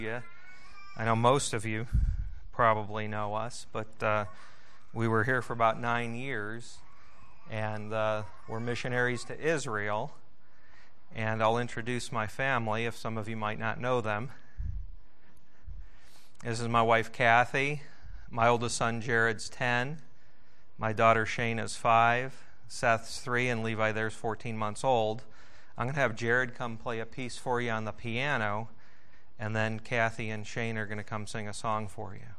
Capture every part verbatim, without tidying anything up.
Yeah, I know most of you probably know us, but uh, we were here for about nine years, and uh, we're missionaries to Israel. And I'll introduce my family, if some of you might not know them. This is my wife, Kathy. My oldest son, Jared's ten. My daughter, Shayna's five. Seth's three, and Levi there's fourteen months old. I'm going to have Jared come play a piece for you on the piano, and then Kathy and Shane are going to come sing a song for you.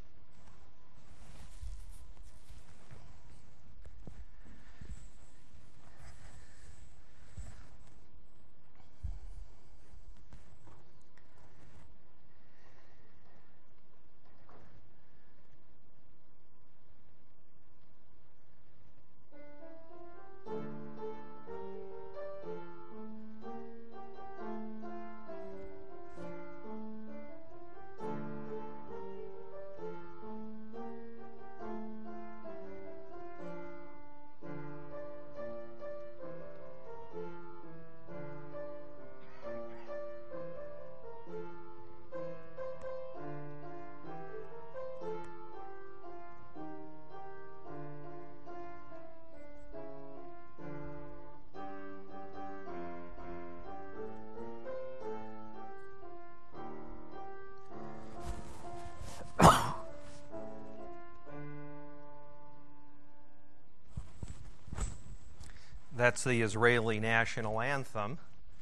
That's the Israeli national anthem.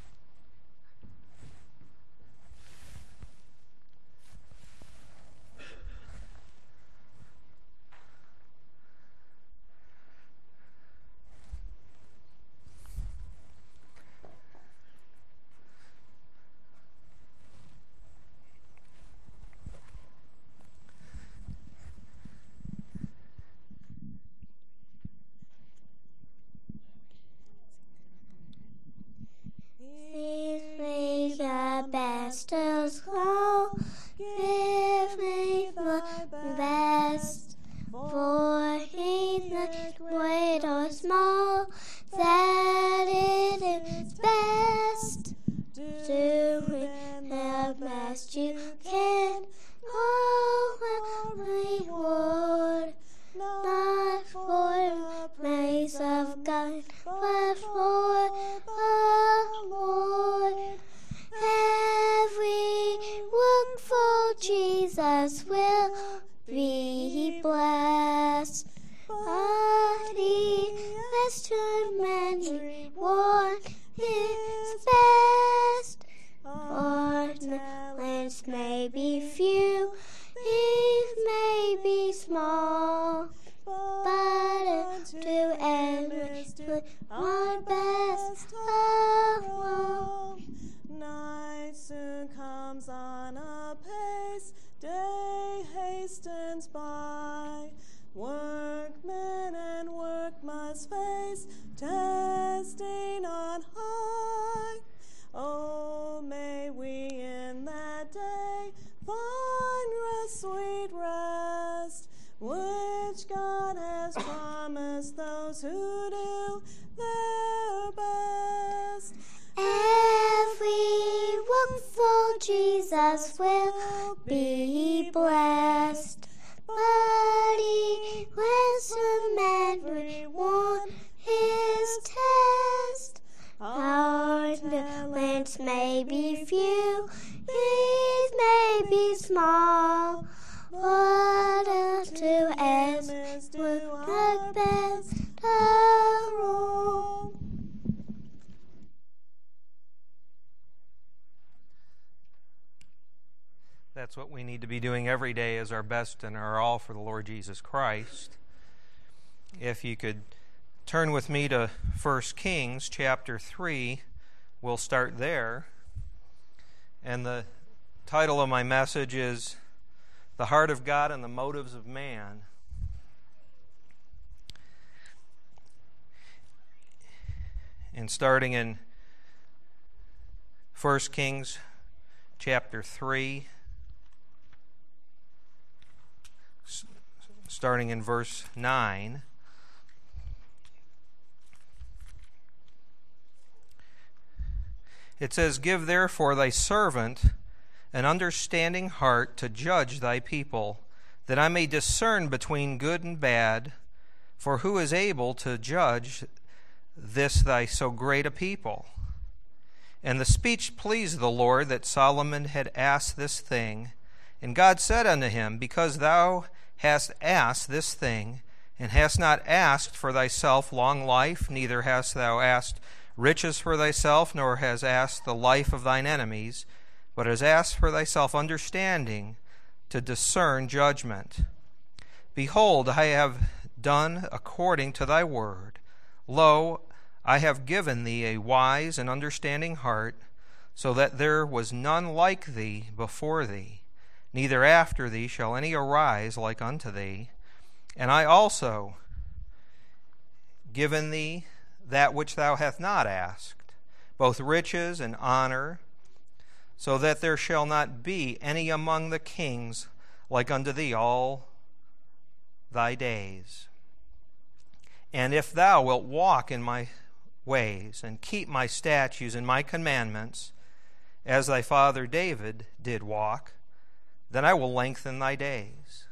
Masters call, give me the best, for he that great or small, that it is best. Do it the best you can, oh, reward, not for the praise of God, but for the Lord. Every work for Jesus will be blessed, but he has to many reward his best. Ornaments may be few, these may be small, but unto endless to our best of all. Night soon comes on apace, day hastens by. Workmen and work must face, testing on high. Oh, may we in that day find rest, sweet rest, which God has promised those who do their best. Every work for Jesus will be blessed, but he will soon reward his test. Our talents may be few, these may be small, but unto us will the best of all. That's what we need to be doing every day, is our best and our all for the Lord Jesus Christ. If you could turn with me to First Kings chapter three, we'll start there. And the title of my message is The Heart of God and the Motives of Man. And starting in First Kings chapter three, starting in verse nine. It says, "Give therefore thy servant an understanding heart to judge thy people, that I may discern between good and bad. For who is able to judge this thy so great a people? And the speech pleased the Lord that Solomon had asked this thing. And God said unto him, Because thou hast asked this thing, and hast not asked for thyself long life, neither hast thou asked riches for thyself, nor hast asked the life of thine enemies, but hast asked for thyself understanding to discern judgment. Behold, I have done according to thy word. Lo, I have given thee a wise and understanding heart, so that there was none like thee before thee, neither after thee shall any arise like unto thee. And I also given thee that which thou hast not asked, both riches and honor, so that there shall not be any among the kings like unto thee all thy days. And if thou wilt walk in my ways, and keep my statutes and my commandments, as thy father David did walk, then I will lengthen thy days.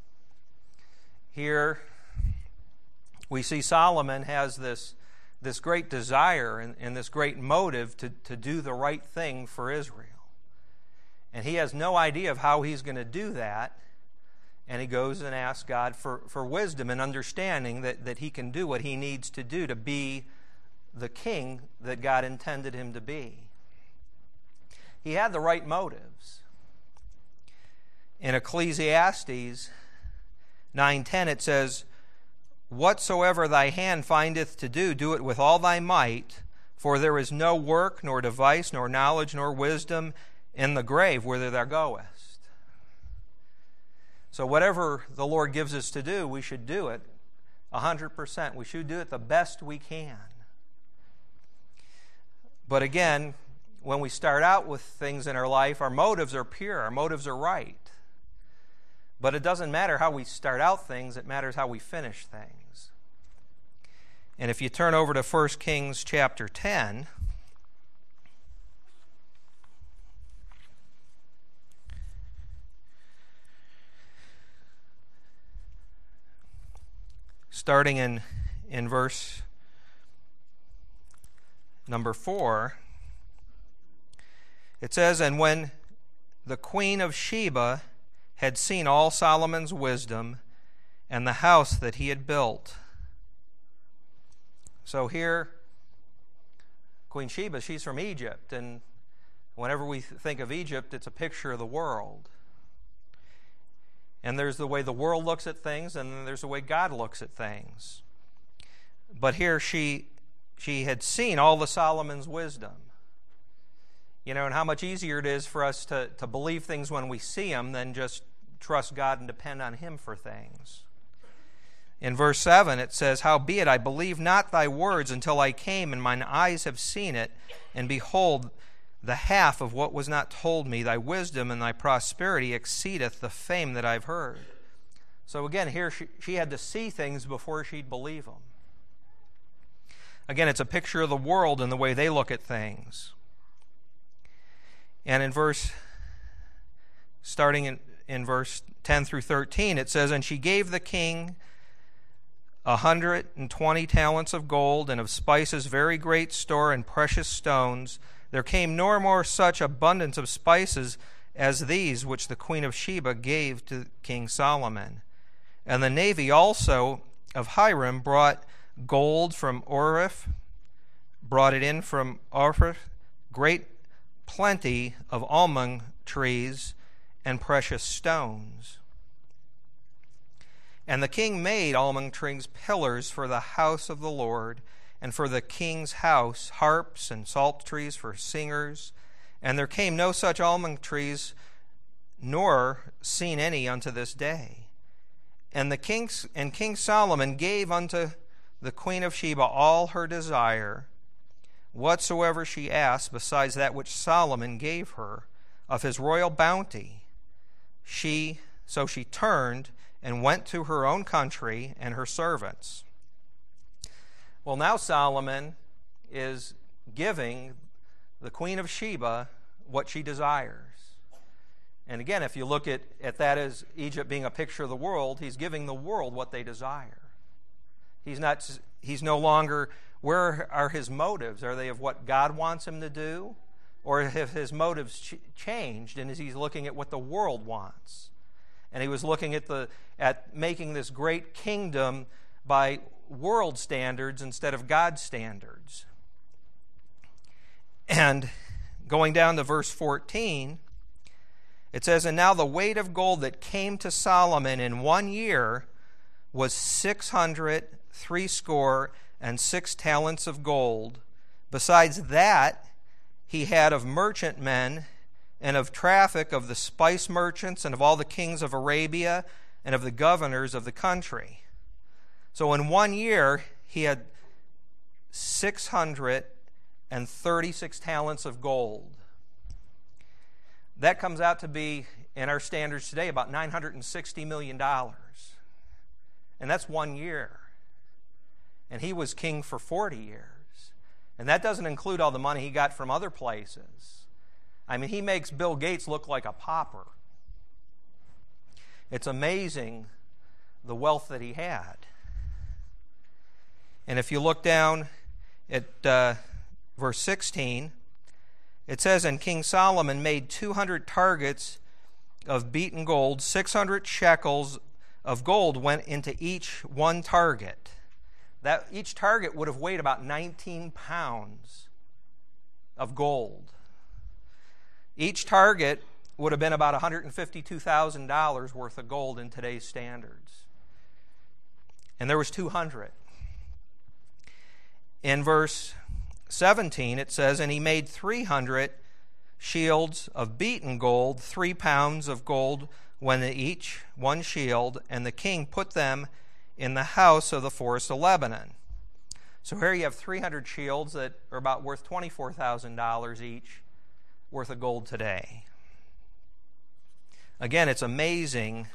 Here we see Solomon has this, this great desire and, and this great motive to, to do the right thing for Israel. And he has no idea of how he's going to do that. And he goes and asks God for, for wisdom and understanding that, that he can do what he needs to do to be the king that God intended him to be. He had the right motives. In Ecclesiastes nine ten it says, Whatsoever thy hand findeth to do, do it with all thy might, for there is no work, nor device, nor knowledge, nor wisdom in the grave whither thou goest. So whatever the Lord gives us to do, we should do it one hundred percent. We should do it the best we can. But again, when we start out with things in our life, our motives are pure, our motives are right. But it doesn't matter how we start out things, it matters how we finish things. And if you turn over to First Kings chapter ten, starting in, in verse number four, it says, And when the queen of Sheba had seen all Solomon's wisdom and the house that he had built. So here, Queen Sheba, she's from Egypt, and whenever we think of Egypt, it's a picture of the world. And there's the way the world looks at things, and then there's the way God looks at things. But here she she had seen all the Solomon's wisdom. You know, and how much easier it is for us to, to believe things when we see them than just trust God and depend on Him for things. In verse seven it says, Howbeit I believe not thy words until I came, and mine eyes have seen it, and behold, the half of what was not told me, thy wisdom and thy prosperity exceedeth the fame that I've heard. So again, here she, she had to see things before she'd believe them. Again, it's a picture of the world and the way they look at things. And in verse, starting in, in verse ten through thirteen, it says, And she gave the king a hundred and twenty talents of gold, and of spices very great store, and precious stones. There came nor more such abundance of spices as these which the queen of Sheba gave to King Solomon. And the navy also of Hiram brought gold from Oriph, brought it in from Ophir, great plenty of almond trees and precious stones. And the king made almond trees pillars for the house of the Lord, and for the king's house harps and salt trees for singers. And there came no such almond trees, nor seen any unto this day. And the king and King Solomon gave unto the queen of Sheba all her desire, whatsoever she asked, besides that which Solomon gave her of his royal bounty. She so she turned and went to her own country and her servants. Well, now Solomon is giving the queen of Sheba what she desires. And again, if you look at, at that as Egypt being a picture of the world, he's giving the world what they desire. He's not. He's no longer, where are his motives? Are they of what God wants him to do? Or have his motives ch- changed, and is he looking at what the world wants? And he was looking at the at making this great kingdom by world standards instead of God's standards. And going down to verse fourteen, it says, "And now the weight of gold that came to Solomon in one year was six hundred threescore and six talents of gold. Besides that, he had of merchantmen and of traffic of the spice merchants and of all the kings of Arabia and of the governors of the country." So in one year, he had six hundred thirty-six talents of gold. That comes out to be, in our standards today, about nine hundred sixty million dollars. And that's one year. And he was king for forty years. And that doesn't include all the money he got from other places. I mean, he makes Bill Gates look like a pauper. It's amazing the wealth that he had. And if you look down at uh, verse sixteen, it says, "And King Solomon made two hundred targets of beaten gold, six hundred shekels of gold went into each one target." That each target would have weighed about nineteen pounds of gold. Each target would have been about one hundred fifty-two thousand dollars worth of gold in today's standards. And there was two hundred. In verse seventeen, it says, "And he made three hundred shields of beaten gold, three pounds of gold went in each one shield, and the king put them in the house of the forest of Lebanon." So here you have three hundred shields that are about worth twenty-four thousand dollars each worth of gold today. Again, it's amazing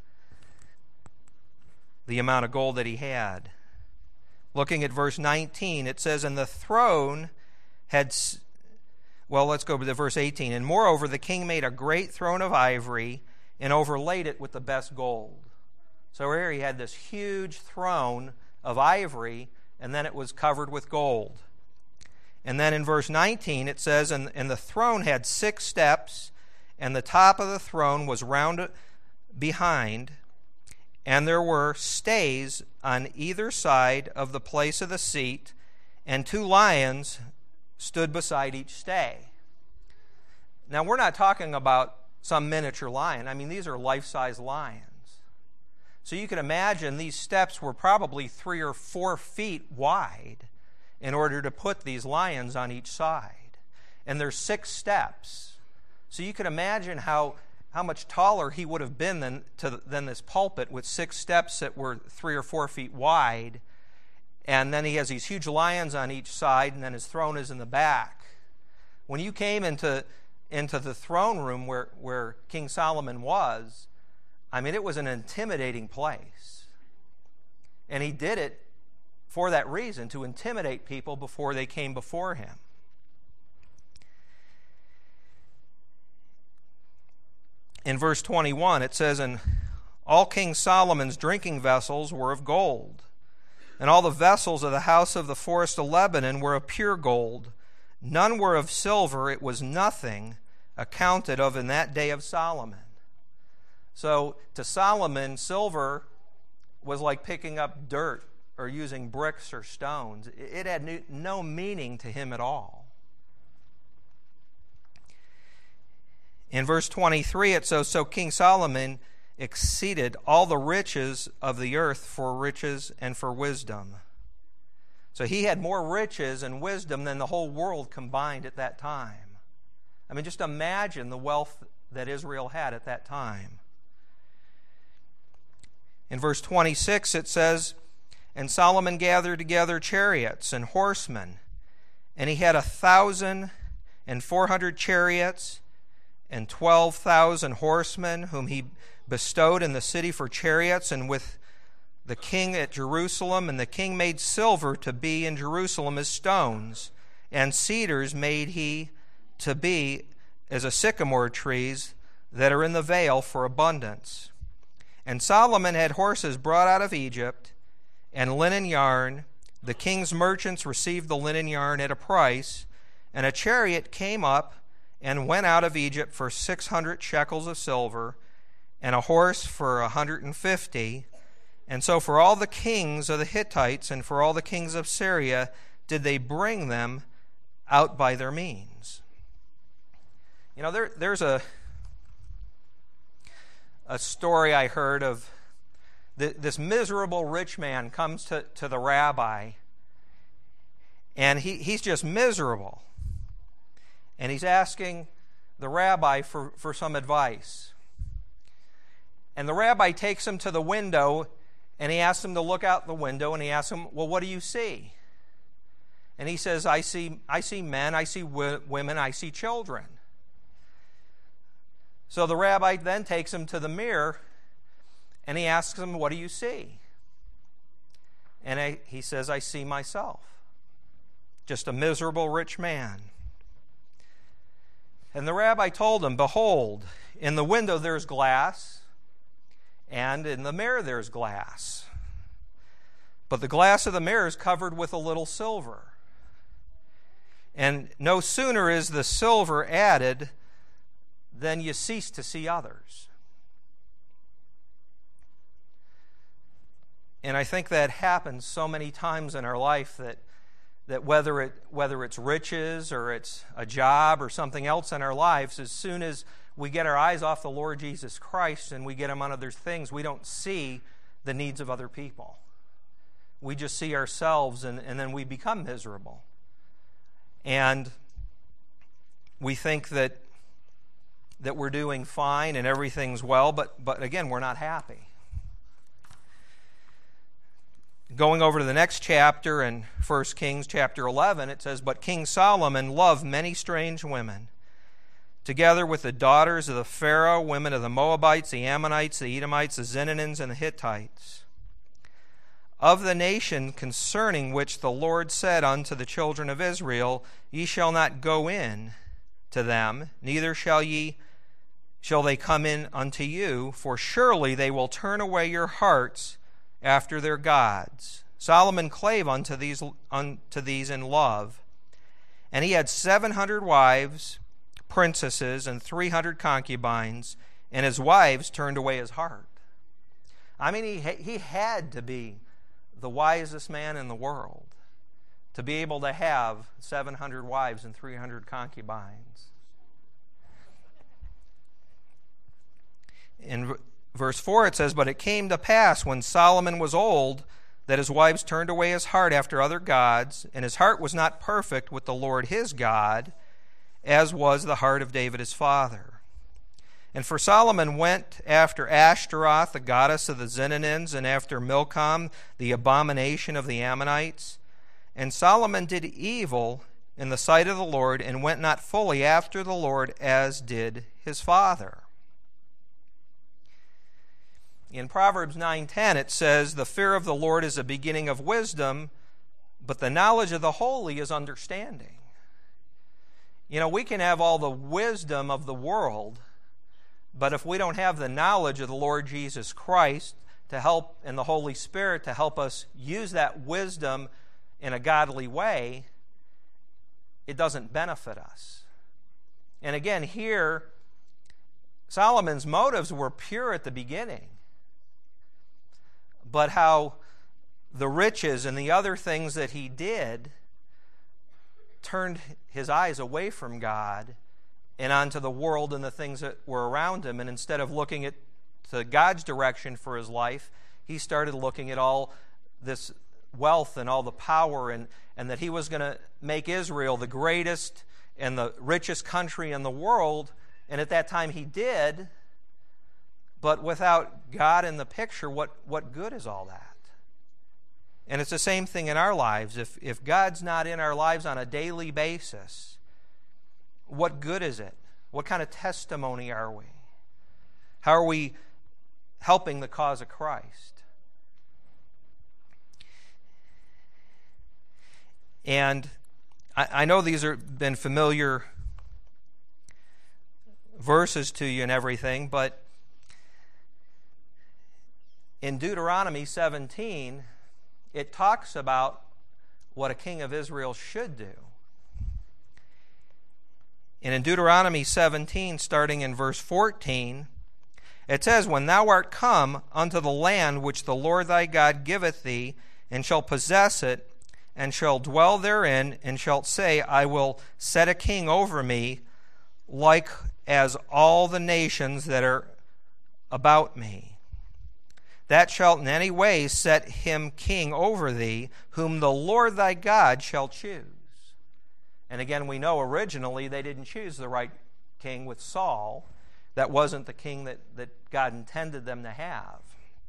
the amount of gold that he had. Looking at verse nineteen, it says, "And the throne had..." Well, let's go to verse eighteen. "And moreover, the king made a great throne of ivory and overlaid it with the best gold." So here he had this huge throne of ivory, and then it was covered with gold. And then in verse nineteen, it says, and, and the throne had six steps, and the top of the throne was round behind, and there were stays on either side of the place of the seat, and two lions stood beside each stay. Now, we're not talking about some miniature lion. I mean, these are life-size lions. So you can imagine these steps were probably three or four feet wide in order to put these lions on each side. And there's six steps. So you can imagine how, how much taller he would have been than, to, than this pulpit with six steps that were three or four feet wide. And then he has these huge lions on each side, and then his throne is in the back. When you came into, into the throne room where, where King Solomon was, I mean, it was an intimidating place. And he did it for that reason, to intimidate people before they came before him. In verse twenty-one, it says, "And all King Solomon's drinking vessels were of gold, and all the vessels of the house of the forest of Lebanon were of pure gold. None were of silver. It was nothing accounted of in that day of Solomon." So to Solomon, silver was like picking up dirt or using bricks or stones. It had no meaning to him at all. In verse twenty-three, it says, "So King Solomon exceeded all the riches of the earth for riches and for wisdom." So he had more riches and wisdom than the whole world combined at that time. I mean, just imagine the wealth that Israel had at that time. In verse twenty-six, it says, "And Solomon gathered together chariots and horsemen, and he had a thousand and four hundred chariots and twelve thousand horsemen, whom he bestowed in the city for chariots, and with the king at Jerusalem. And the king made silver to be in Jerusalem as stones, and cedars made he to be as a sycamore trees that are in the vale for abundance. And Solomon had horses brought out of Egypt, and linen yarn. The king's merchants received the linen yarn at a price, and a chariot came up and went out of Egypt for six hundred shekels of silver, and a horse for a hundred and fifty. And so for all the kings of the Hittites and for all the kings of Syria did they bring them out by their means. You know, there, there's a a story I heard of th- this miserable rich man comes to, to the rabbi, and he, he's just miserable. And he's asking the rabbi for, for some advice. And the rabbi takes him to the window, and he asks him to look out the window, and he asks him, well, what do you see? And he says, I see, I see men, I see w- women, I see children. So the rabbi then takes him to the mirror, and he asks him, what do you see? And I, he says, I see myself. Just a miserable rich man. And the rabbi told him, behold, in the window there's glass, and in the mirror there's glass. But the glass of the mirror is covered with a little silver. And no sooner is the silver added than you cease to see others. And I think that happens so many times in our life that that whether it whether it's riches or it's a job or something else in our lives, as soon as we get our eyes off the Lord Jesus Christ and we get them on other things, we don't see the needs of other people. We just see ourselves, and, and then we become miserable. And we think that that we're doing fine and everything's well, but but again, we're not happy. Going over to the next chapter in First Kings chapter eleven, it says, but King Solomon loved many strange women, together with the daughters of the Pharaoh, women of the Moabites, the Ammonites, the Edomites, the Zenians, and the Hittites, of the nation concerning which the Lord said unto the children of Israel, ye shall not go in to them, neither shall ye shall they come in unto you, for surely they will turn away your hearts after their gods. Solomon clave unto these unto these in love, and he had seven hundred wives, princesses, and three hundred concubines, and his wives turned away his heart. I mean, he he had to be the wisest man in the world to be able to have seven hundred wives and three hundred concubines. In verse four it says, but it came to pass when Solomon was old that his wives turned away his heart after other gods, and his heart was not perfect with the Lord his God, as was the heart of David his father. And for Solomon went after Ashtaroth, the goddess of the Zenians, and after Milcom, the abomination of the Ammonites. And Solomon did evil in the sight of the Lord, and went not fully after the Lord as did his father. In Proverbs nine ten it says, the fear of the Lord is the beginning of wisdom, but the knowledge of the holy is understanding. You know, we can have all the wisdom of the world, but if we don't have the knowledge of the Lord Jesus Christ to help, and the Holy Spirit to help us use that wisdom in a godly way, it doesn't benefit us. And again, here, Solomon's motives were pure at the beginning. But how the riches and the other things that he did turned his eyes away from God and onto the world and the things that were around him. And instead of looking at to God's direction for his life, he started looking at all this wealth and all the power, and, and that he was going to make Israel the greatest and the richest country in the world. And at that time he did. But without God in the picture, what, what good is all that? And it's the same thing in our lives. If, if God's not in our lives on a daily basis, what good is it? What kind of testimony are we? How are we helping the cause of Christ? And I, I know these have been familiar verses to you and everything, but in Deuteronomy seventeen, it talks about what a king of Israel should do. And in Deuteronomy seventeen, starting in verse fourteen, it says, "When thou art come unto the land which the Lord thy God giveth thee, and shall possess it, and shall dwell therein, and shalt say, I will set a king over me, like as all the nations that are about me. That shalt in any way set him king over thee, whom the Lord thy God shall choose." And again, we know originally they didn't choose the right king with Saul. That wasn't the king that, that God intended them to have.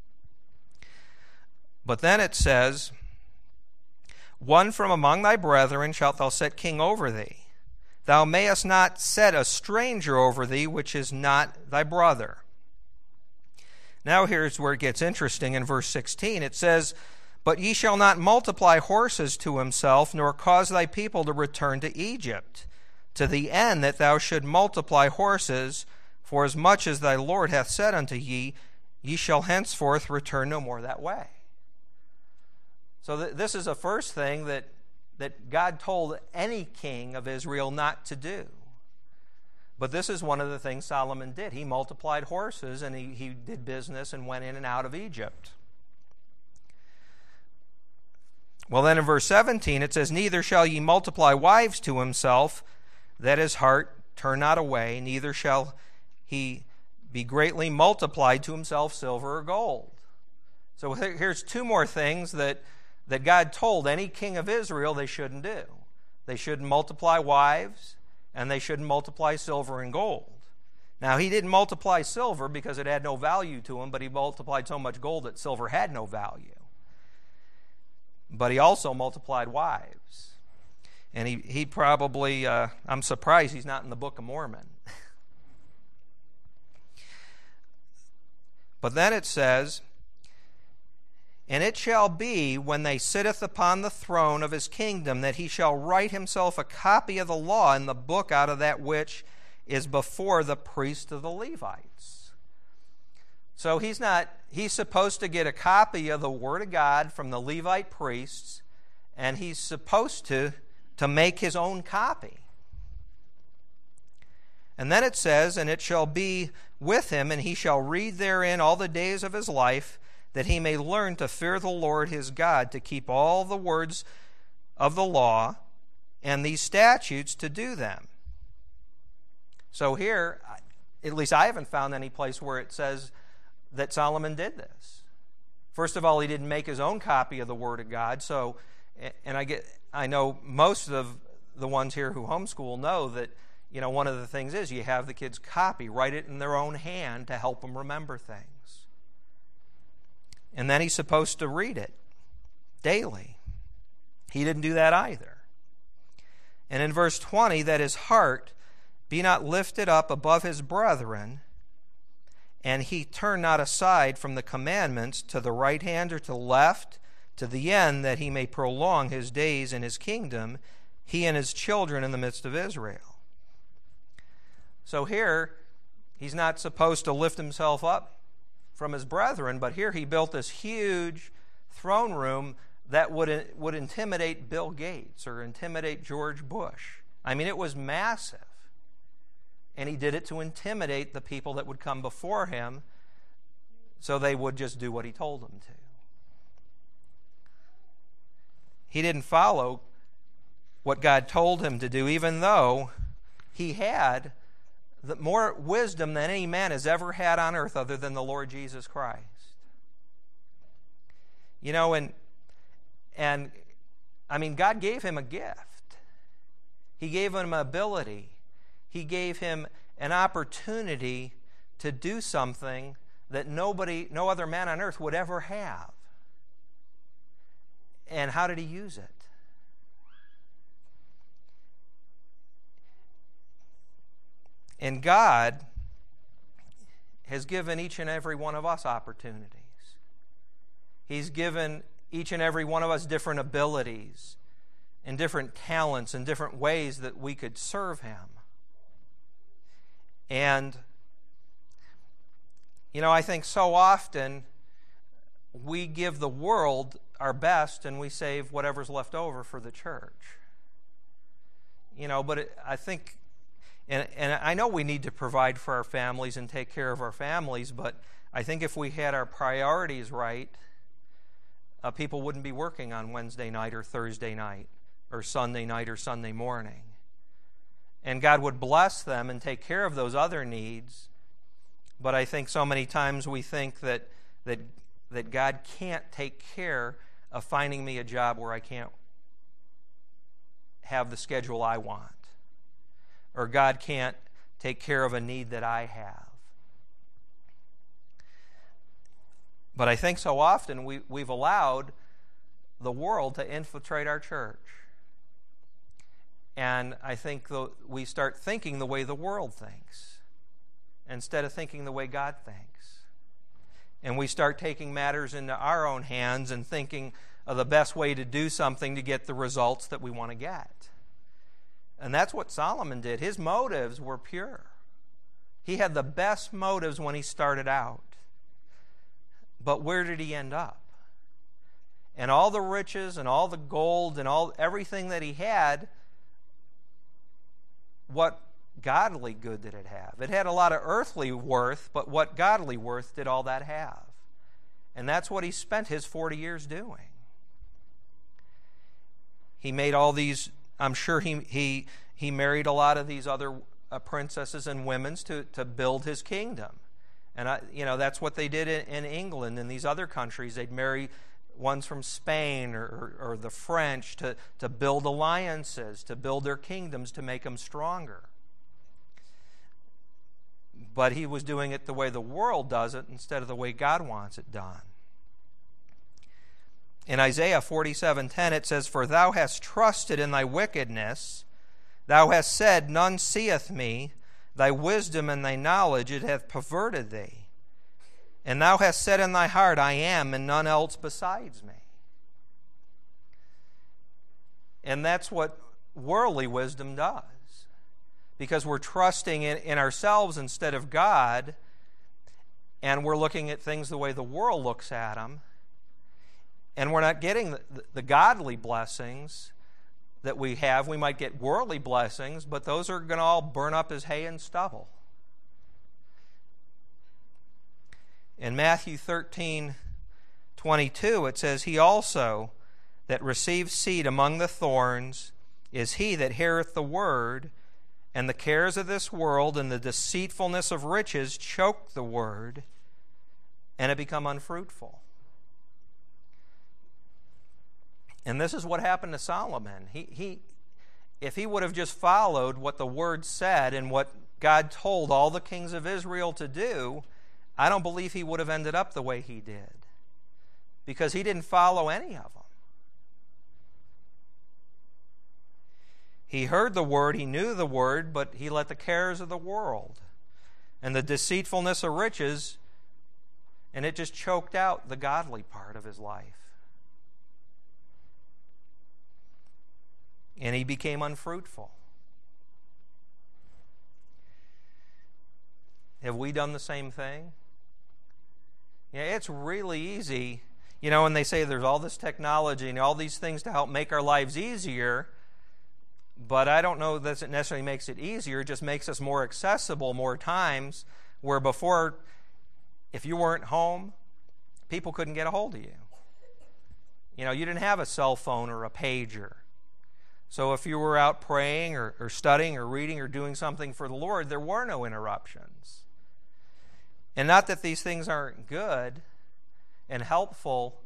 But then it says, "One from among thy brethren shalt thou set king over thee. Thou mayest not set a stranger over thee, which is not thy brother." Now here's where it gets interesting in verse sixteen. It says, "But ye shall not multiply horses to himself, nor cause thy people to return to Egypt, to the end that thou should multiply horses, for as much as thy Lord hath said unto ye, ye shall henceforth return no more that way." So th- this is the first thing that, that God told any king of Israel not to do. But this is one of the things Solomon did. He multiplied horses, and he, he did business and went in and out of Egypt. Well, then in verse seventeen it says, "Neither shall ye multiply wives to himself, that his heart turn not away, neither shall he be greatly multiplied to himself silver or gold." So here's two more things that, that God told any king of Israel they shouldn't do. They shouldn't multiply wives, and they shouldn't multiply silver and gold. Now, he didn't multiply silver because it had no value to him, but he multiplied so much gold that silver had no value. But he also multiplied wives. And he, he probably, uh, I'm surprised he's not in the Book of Mormon. But then it says, "And it shall be, when they sitteth upon the throne of his kingdom, that he shall write himself a copy of the law in the book out of that which is before the priest of the Levites." So he's not, he's supposed to get a copy of the Word of God from the Levite priests, and he's supposed to, to make his own copy. And then it says, "And it shall be with him, and he shall read therein all the days of his life, that he may learn to fear the Lord his God, to keep all the words of the law and these statutes to do them." So here, at least I haven't found any place where it says that Solomon did this. First of all, he didn't make his own copy of the Word of God. So, and I get, I know most of the ones here who homeschool know that, you know, one of the things is you have the kids copy, write it in their own hand to help them remember things. And then he's supposed to read it daily. He didn't do that either. And in verse twenty, "That his heart be not lifted up above his brethren, and he turn not aside from the commandments to the right hand or to the left, to the end that he may prolong his days in his kingdom, he and his children in the midst of Israel." So here, he's not supposed to lift himself up from his brethren, but here he built this huge throne room that would, would intimidate Bill Gates or intimidate George Bush. I mean, it was massive. And he did it to intimidate the people that would come before him, so they would just do what he told them to. He didn't follow what God told him to do, even though he had the more wisdom than any man has ever had on earth other than the Lord Jesus Christ. You know, and and I mean, God gave him a gift. He gave him ability. He gave him an opportunity to do something that nobody, no other man on earth would ever have. And how did he use it? And God has given each and every one of us opportunities. He's given each and every one of us different abilities and different talents and different ways that we could serve Him. And, you know, I think so often we give the world our best and we save whatever's left over for the church. You know, but it, I think, and, and I know we need to provide for our families and take care of our families, but I think if we had our priorities right, uh, people wouldn't be working on Wednesday night or Thursday night or Sunday night or Sunday morning. And God would bless them and take care of those other needs. But I think so many times we think that that that God can't take care of finding me a job where I can't have the schedule I want. Or God can't take care of a need that I have. But I think so often we, we've allowed the world to infiltrate our church. And I think the, we start thinking the way the world thinks instead of thinking the way God thinks. And we start taking matters into our own hands and thinking of the best way to do something to get the results that we want to get. And that's what Solomon did. His motives were pure. He had the best motives when he started out. But where did he end up? And all the riches and all the gold and all everything that he had, what godly good did it have? It had a lot of earthly worth, but what godly worth did all that have? And that's what he spent his forty years doing. He made all these, I'm sure he he he married a lot of these other uh, princesses and women to, to build his kingdom. And I, you know, that's what they did in, in England and these other countries. They'd marry ones from Spain or, or, or the French to, to build alliances, to build their kingdoms, to make them stronger. But he was doing it the way the world does it instead of the way God wants it done. In Isaiah forty-seven ten it says, "For thou hast trusted in thy wickedness, thou hast said, None seeth me, thy wisdom and thy knowledge, it hath perverted thee. And thou hast said in thy heart, I am, and none else besides me." And that's what worldly wisdom does. Because we're trusting in, in ourselves instead of God, and we're looking at things the way the world looks at them, and we're not getting the, the, the godly blessings that we have. We might get worldly blessings, but those are going to all burn up as hay and stubble. In Matthew thirteen twenty-two, it says, "He also that receives seed among the thorns is he that heareth the word, and the cares of this world and the deceitfulness of riches choke the word, and it become unfruitful." And this is what happened to Solomon. He, he, if he would have just followed what the word said and what God told all the kings of Israel to do, I don't believe he would have ended up the way he did. Because he didn't follow any of them. He heard the word, he knew the word, but he let the cares of the world and the deceitfulness of riches, and it just choked out the godly part of his life. And he became unfruitful. Have we done the same thing? Yeah, it's really easy. You know, when they say there's all this technology and all these things to help make our lives easier, but I don't know that it necessarily makes it easier. It just makes us more accessible more times, where before, if you weren't home, people couldn't get a hold of you. You know, you didn't have a cell phone or a pager. So if you were out praying or, or studying or reading or doing something for the Lord, there were no interruptions. And not that these things aren't good and helpful,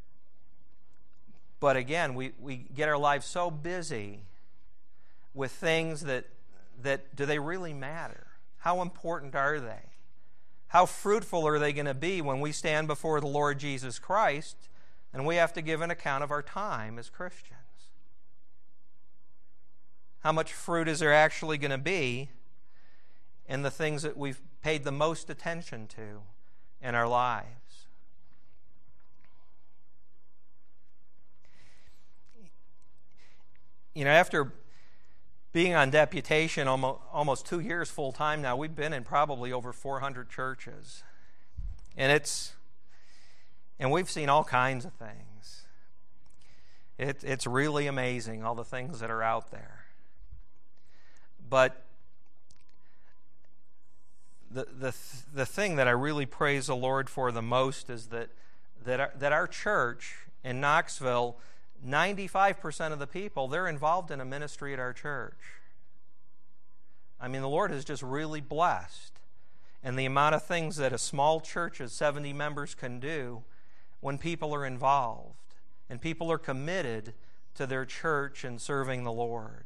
but again, we, we get our lives so busy with things that, that do they really matter? How important are they? How fruitful are they going to be when we stand before the Lord Jesus Christ and we have to give an account of our time as Christians? How much fruit is there actually going to be in the things that we've paid the most attention to in our lives? You know, after being on deputation almost, almost two years full time now, we've been in probably over four hundred churches. And it's and we've seen all kinds of things. It, it's really amazing, all the things that are out there. But the the the thing that I really praise the Lord for the most is that that our, that our church in Knoxville, ninety-five percent of the people, they're involved in a ministry at our church. I mean, the Lord has just really blessed. And the amount of things that a small church of seventy members can do when people are involved and people are committed to their church and serving the Lord.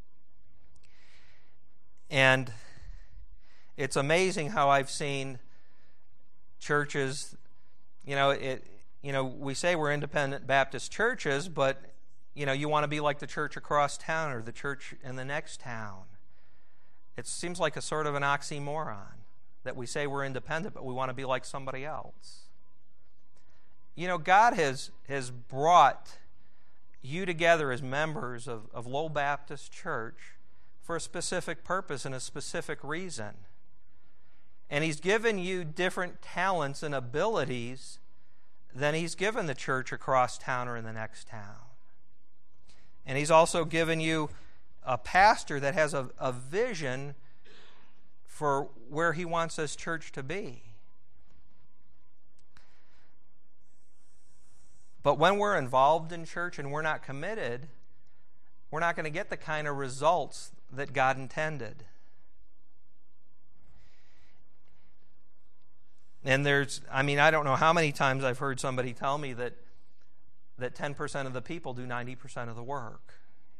And it's amazing how I've seen churches, you know, it, you know, we say we're independent Baptist churches, but, you know, you want to be like the church across town or the church in the next town. It seems like a sort of an oxymoron that we say we're independent, but we want to be like somebody else. You know, God has, has brought you together as members of, of Lowell Baptist Church for a specific purpose and a specific reason. And He's given you different talents and abilities than He's given the church across town or in the next town. And He's also given you a pastor that has a, a vision for where He wants this church to be. But when we're involved in church and we're not committed, we're not going to get the kind of results that God intended. And there's, I mean, I don't know how many times I've heard somebody tell me that that ten percent of the people do ninety percent of the work.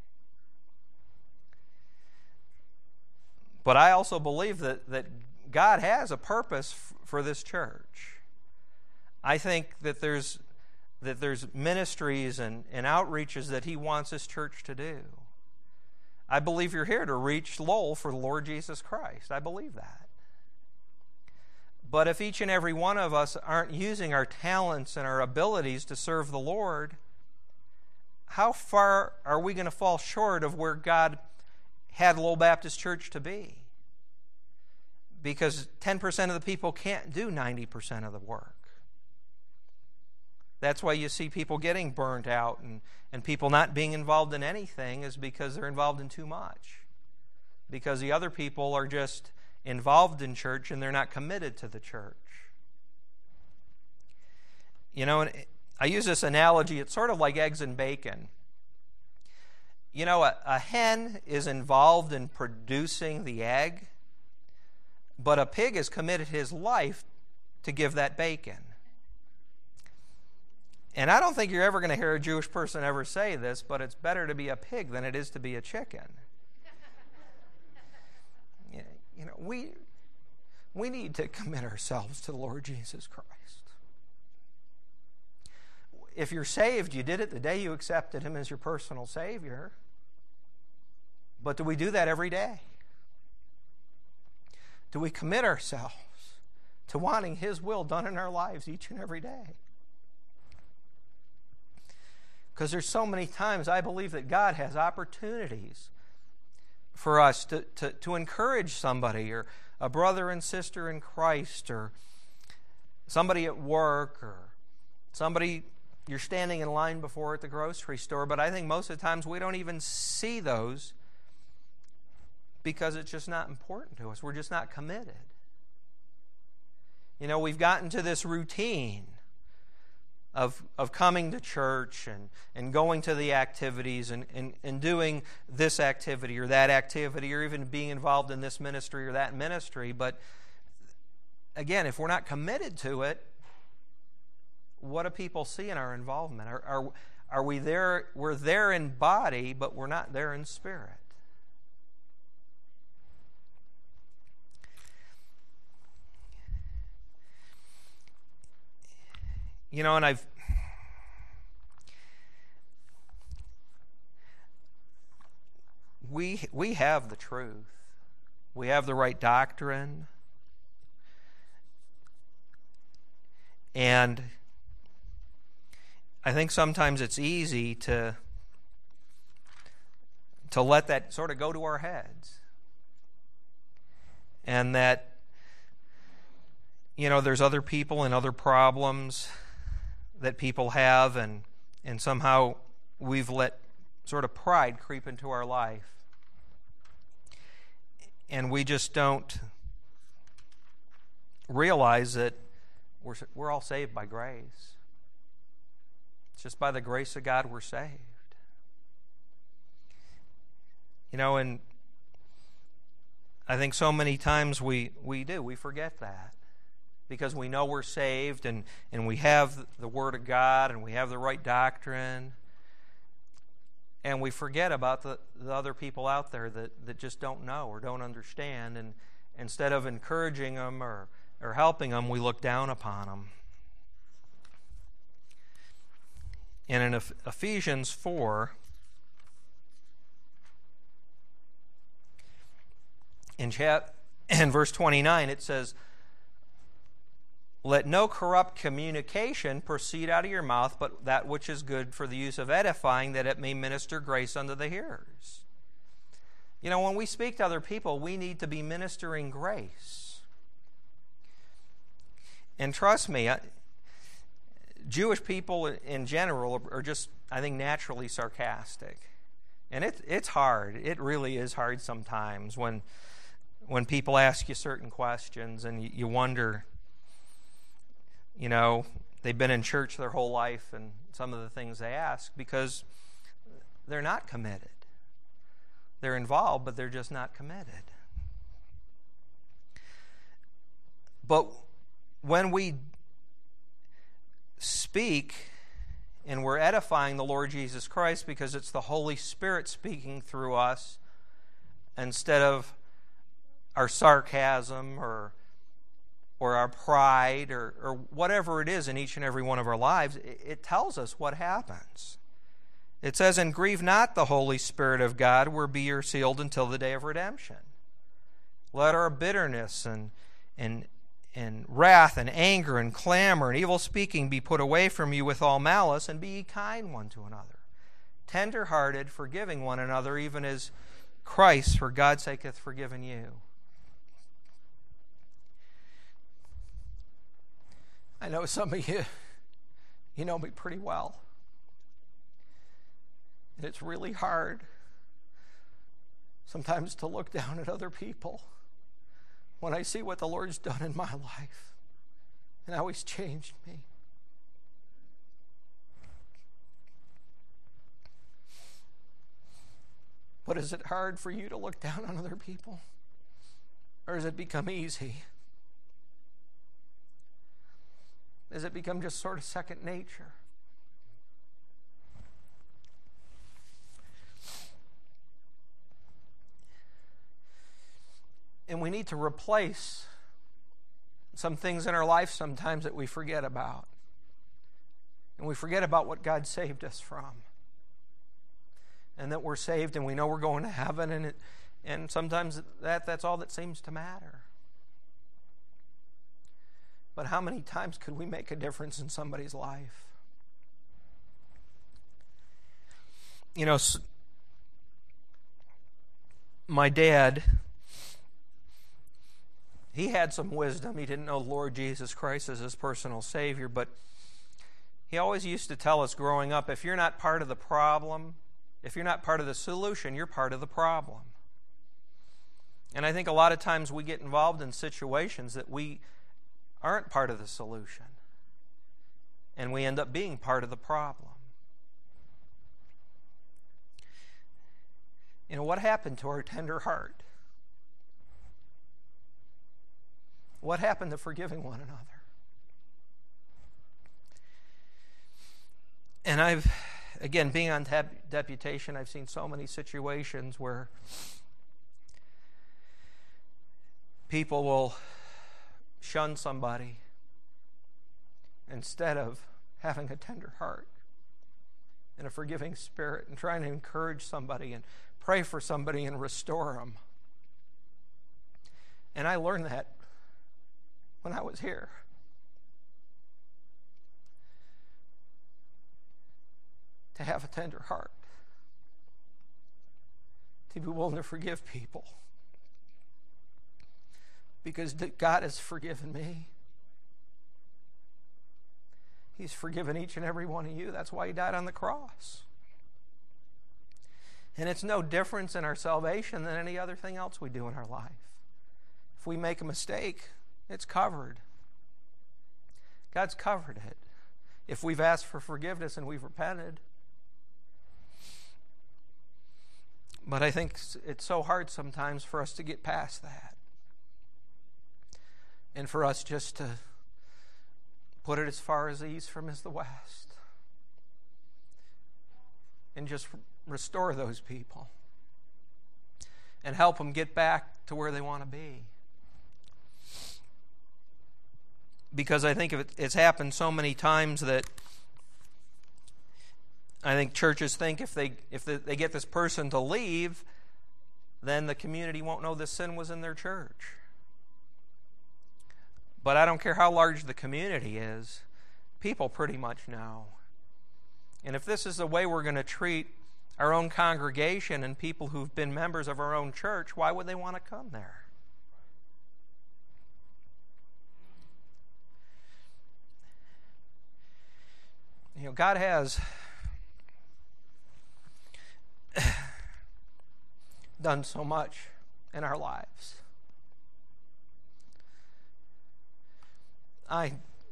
But I also believe that, that God has a purpose f- for this church. I think that there's that there's ministries and, and outreaches that He wants His church to do. I believe you're here to reach Lowell for the Lord Jesus Christ. I believe that. But if each and every one of us aren't using our talents and our abilities to serve the Lord, how far are we going to fall short of where God had Lowell Baptist Church to be? Because ten percent of the people can't do ninety percent of the work. That's why you see people getting burnt out and, and people not being involved in anything is because they're involved in too much. Because the other people are just involved in church and they're not committed to the church. You know, and I use this analogy, it's sort of like eggs and bacon. You know, a, a hen is involved in producing the egg, but a pig has committed his life to give that bacon. And I don't think you're ever going to hear a Jewish person ever say this, but it's better to be a pig than it is to be a chicken. You know, we we need to commit ourselves to the Lord Jesus Christ. If you're saved, you did it the day you accepted Him as your personal Savior. But do we do that every day? Do we commit ourselves to wanting His will done in our lives each and every day? Because there's so many times I believe that God has opportunities for us to, to, to encourage somebody, or a brother and sister in Christ, or somebody at work, or somebody you're standing in line before at the grocery store. But I think most of the times we don't even see those because it's just not important to us. We're just not committed. You know, we've gotten to this routine Of, of coming to church and, and going to the activities and, and, and doing this activity or that activity, or even being involved in this ministry or that ministry. But again, if we're not committed to it, what do people see in our involvement? Are, are, are we there? We're there in body, but we're not there in spirit. You know, and I've we we have the truth. We have the right doctrine. And I think sometimes it's easy to to let that sort of go to our heads. And that, you know, there's other people and other problems that people have, and, and somehow we've let sort of pride creep into our life. And we just don't realize that we're, we're all saved by grace. It's just by the grace of God we're saved. You know, and I think so many times we, we do, we forget that. Because we know we're saved, and, and we have the Word of God, and we have the right doctrine. And we forget about the, the other people out there that, that just don't know or don't understand. And instead of encouraging them or, or helping them, we look down upon them. And in Ephesians four, in, chap- in verse twenty-nine, it says, "Let no corrupt communication proceed out of your mouth, but that which is good for the use of edifying, that it may minister grace unto the hearers." You know, when we speak to other people, we need to be ministering grace. And trust me, I, Jewish people in general are just, I think, naturally sarcastic. And it, it's hard. It really is hard sometimes when, when people ask you certain questions and you, you wonder, you know, they've been in church their whole life and some of the things they ask, because they're not committed. They're involved, but they're just not committed. But when we speak and we're edifying the Lord Jesus Christ, because it's the Holy Spirit speaking through us instead of our sarcasm or or our pride, or, or whatever it is in each and every one of our lives, it, it tells us what happens. It says, "And grieve not the Holy Spirit of God, whereby ye are sealed until the day of redemption. Let our bitterness and, and, and wrath and anger and clamor and evil speaking be put away from you with all malice, and be ye kind one to another, tender-hearted, forgiving one another, even as Christ for God's sake hath forgiven you." I know some of you, you know me pretty well. And it's really hard sometimes to look down at other people when I see what the Lord's done in my life and how He's changed me. But is it hard for you to look down on other people? Or has it become easy? Does it become just sort of second nature? And we need to replace some things in our life sometimes that we forget about. And we forget about what God saved us from. And that we're saved and we know we're going to heaven, and it, and sometimes that, that's all that seems to matter. But how many times could we make a difference in somebody's life? You know, my dad, he had some wisdom. He didn't know the Lord Jesus Christ as his personal Savior, but he always used to tell us growing up, if you're not part of the problem, if you're not part of the solution, you're part of the problem. And I think a lot of times we get involved in situations that we aren't part of the solution, and we end up being part of the problem. You know, what happened to our tender heart? What happened to forgiving one another? And I've, again, being on tab- deputation, I've seen so many situations where people will shun somebody instead of having a tender heart and a forgiving spirit and trying to encourage somebody and pray for somebody and restore them. And I learned that when I was here. To have a tender heart. to be willing to forgive people. Because God has forgiven me. He's forgiven each and every one of you. That's why He died on the cross. And it's no difference in our salvation than any other thing else we do in our life. If we make a mistake, it's covered. God's covered it. If we've asked for forgiveness and we've repented. But I think it's so hard sometimes for us to get past that. And for us just to put it as far as the east from is the west. And just restore those people. And help them get back to where they want to be. Because I think it's happened so many times that I think churches think if they if they get this person to leave, then the community won't know this sin was in their church. But I don't care how large the community is, people pretty much know. And if this is the way we're going to treat our own congregation and people who've been members of our own church, why would they want to come there? You know, God has done so much in our lives. I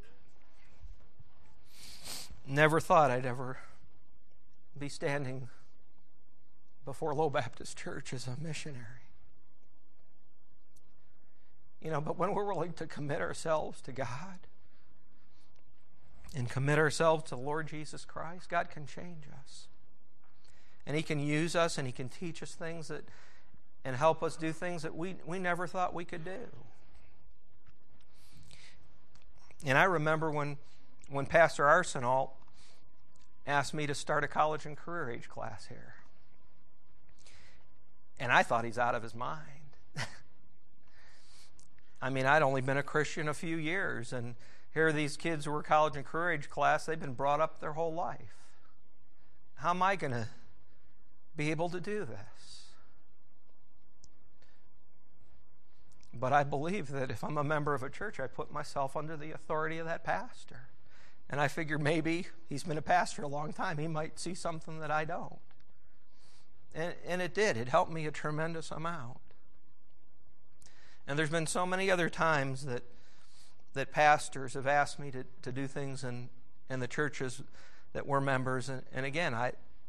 never thought I'd ever be standing before Low Baptist Church as a missionary. You know, but when we're willing to commit ourselves to God and commit ourselves to the Lord Jesus Christ, God can change us. And He can use us and He can teach us things that and help us do things that we, we never thought we could do. And I remember when, when Pastor Arsenault asked me to start a college and career age class here. And I thought he's out of his mind. I mean, I'd only been a Christian a few years, and here are these kids who were college and career age class. They've been brought up their whole life. How am I going to be able to do this? But I believe that if I'm a member of a church, I put myself under the authority of that pastor. And I figure maybe he's been a pastor a long time. He might see something that I don't. And, and it did. It helped me a tremendous amount. And there's been so many other times that that pastors have asked me to, to do things in, in the churches that we're members. And, and again, I...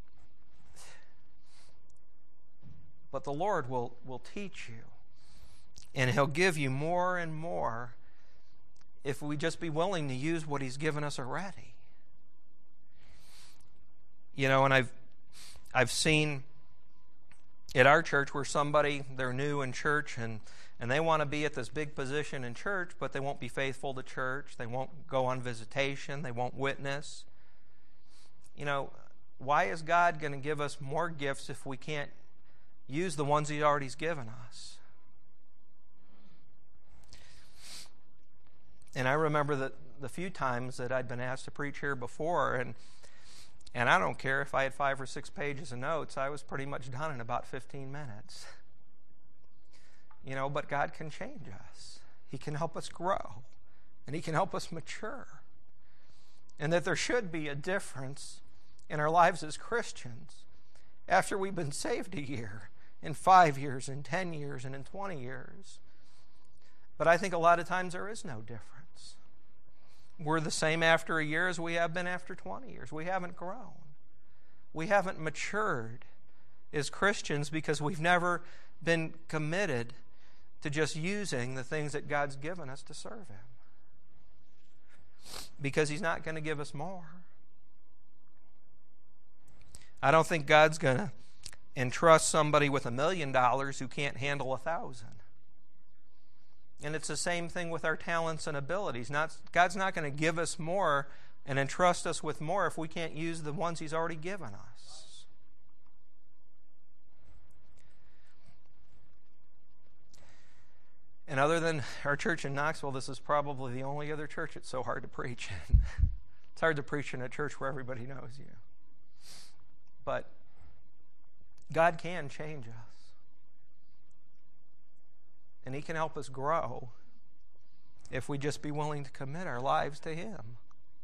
But the Lord will, will teach you. And He'll give you more and more if we just be willing to use what He's given us already. You know, and I've I've seen at our church where somebody, they're new in church and, and they want to be at this big position in church, but they won't be faithful to church. They won't go on visitation. They won't witness. You know, why is God going to give us more gifts if we can't use the ones He's already given us? And I remember that the few times that I'd been asked to preach here before, and and I don't care if I had five or six pages of notes, I was pretty much done in about fifteen minutes. You know, but God can change us. He can help us grow, and He can help us mature. And that there should be a difference in our lives as Christians after we've been saved a year, in five years, in ten years, and in twenty years. But I think a lot of times there is no difference. We're the same after a year as we have been after twenty years. We haven't grown. We haven't matured as Christians because we've never been committed to just using the things that God's given us to serve Him. Because He's not going to give us more. I don't think God's going to entrust somebody with a million dollars who can't handle a thousand. And it's the same thing with our talents and abilities. Not, God's not going to give us more and entrust us with more if we can't use the ones He's already given us. And other than our church in Knoxville, this is probably the only other church it's so hard to preach in. It's hard to preach in a church where everybody knows you. But God can change us. And He can help us grow if we just be willing to commit our lives to Him.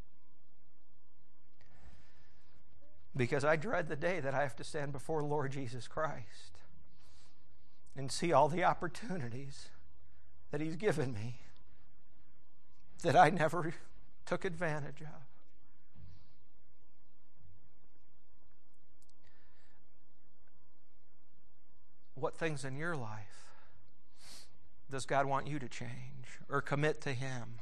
Because I dread the day that I have to stand before Lord Jesus Christ and see all the opportunities that He's given me that I never took advantage of. What things in your life does God want you to change or commit to Him?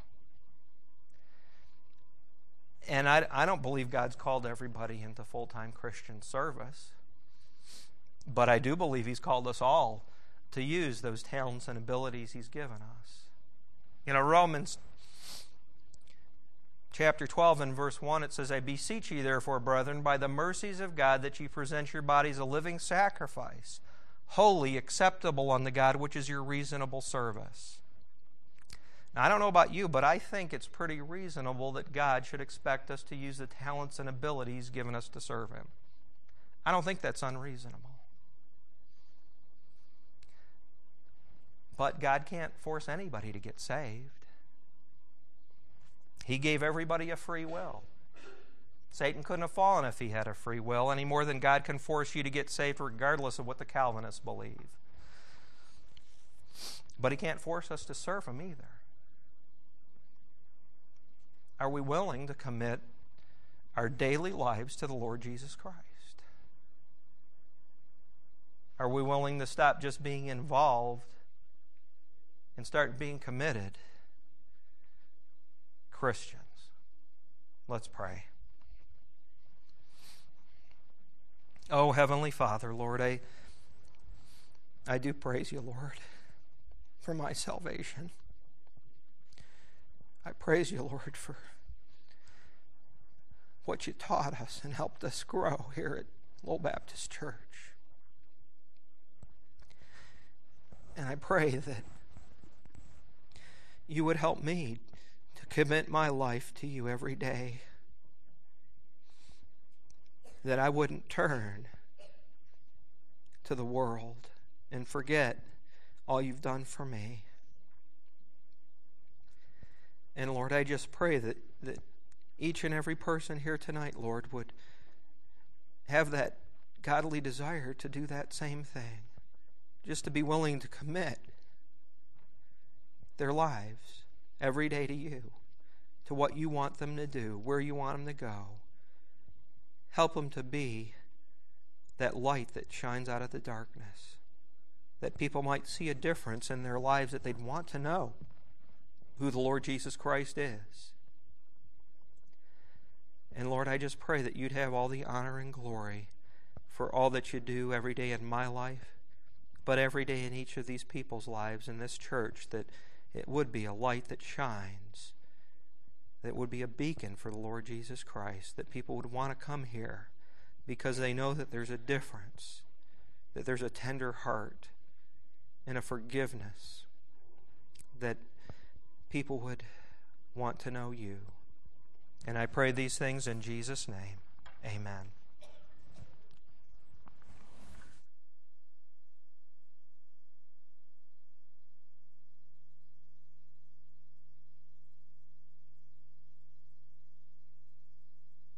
And I, I don't believe God's called everybody into full-time Christian service. But I do believe He's called us all to use those talents and abilities He's given us. You know, Romans chapter twelve and verse one, it says, I beseech you therefore, brethren, by the mercies of God, that ye present your bodies a living sacrifice, holy, acceptable unto God, which is your reasonable service. Now, I don't know about you, but I think it's pretty reasonable that God should expect us to use the talents and abilities given us to serve Him. I don't think that's unreasonable. But God can't force anybody to get saved. He gave everybody a free will. Satan couldn't have fallen if he had a free will, any more than God can force you to get saved regardless of what the Calvinists believe. But He can't force us to serve Him either. Are we willing to commit our daily lives to the Lord Jesus Christ? Are we willing to stop just being involved and start being committed Christians? Let's pray. Oh, Heavenly Father, Lord, I, I do praise You, Lord, for my salvation. I praise You, Lord, for what You taught us and helped us grow here at Lowell Baptist Church. And I pray that You would help me to commit my life to You every day, that I wouldn't turn to the world and forget all You've done for me. And Lord, I just pray that, that each and every person here tonight, Lord, would have that godly desire to do that same thing, just to be willing to commit their lives every day to You, to what You want them to do, where You want them to go. Help them to be that light that shines out of the darkness, that people might see a difference in their lives, that they'd want to know who the Lord Jesus Christ is. And Lord, I just pray that You'd have all the honor and glory for all that You do every day in my life, but every day in each of these people's lives in this church, that it would be a light that shines, that would be a beacon for the Lord Jesus Christ, that people would want to come here because they know that there's a difference, that there's a tender heart and a forgiveness, that people would want to know You. And I pray these things in Jesus' name. Amen.